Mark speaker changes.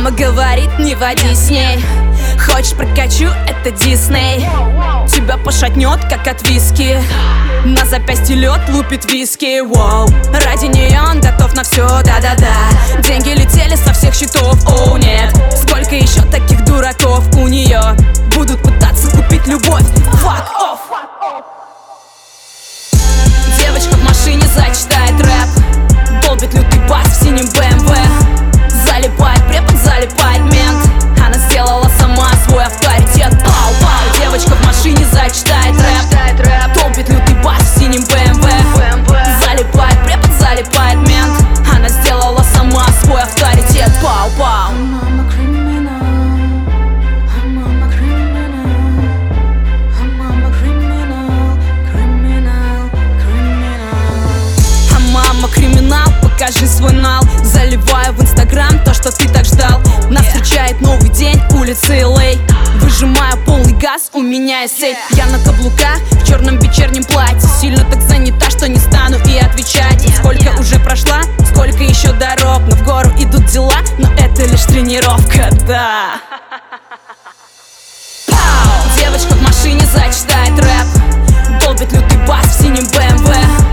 Speaker 1: Мама говорит, не води с ней. Хочешь прокачу, это Дисней. Тебя пошатнет, как от виски. На запястье лед лупит виски. Воу. Ради нее он готов на все, да-да-да. Деньги летели со всех счетов, оу нет. Сколько еще таких дураков у нее будут пытаться купить любовь. Fuck off. Девочка в машине зачитает рэп. Долбит лютый бас в синем BMW. Залипает препод, залипает мент. Она сделала сама свой авторитет. Пау-пау. Девочка в машине зачитает рэп. Долбит лютый бас в синем BMW. Залипает препод, залипает мент. Она сделала сама свой авторитет. Пау-пау. Криминал, покажи свой нал. Заливаю в инстаграм то, что ты так ждал. Нас встречает новый день, улицы LA. Выжимаю полный газ, у меня есть цель. Я на каблуках, в черном вечернем платье. Сильно так занята, что не стану и отвечать. Сколько уже прошла, сколько еще дорог. Но в гору идут дела, но это лишь тренировка, да. Пау! Девочка в машине зачитает рэп. Долбит лютый бас в синем BMW.